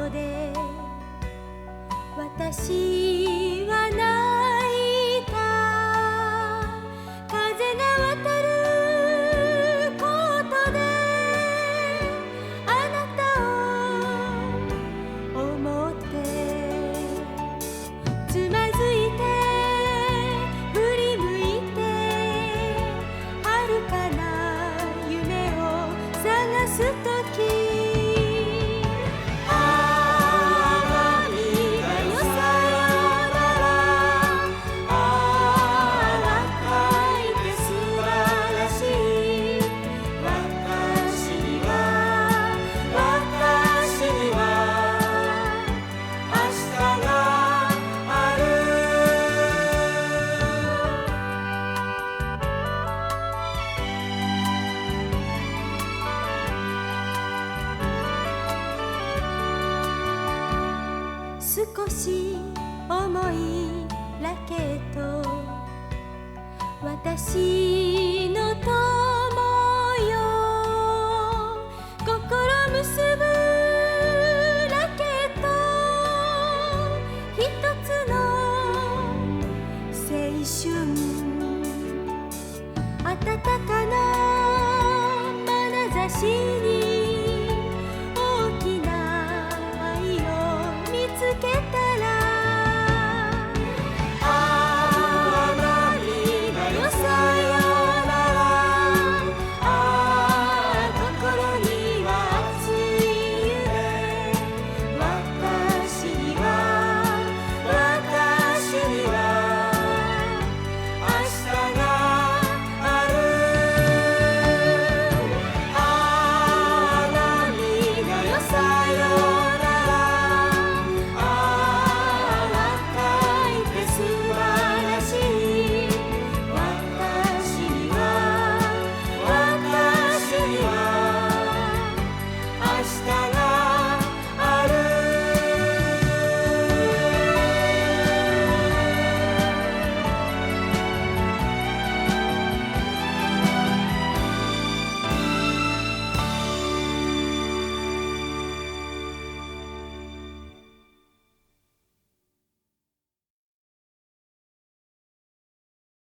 ことで私は泣いた。風が渡ることであなたを思ってつまずいて振り向いて遥かな夢を探すとき少し重いラケット私の友よ心結ぶラケット一つの青春温かな眼差しに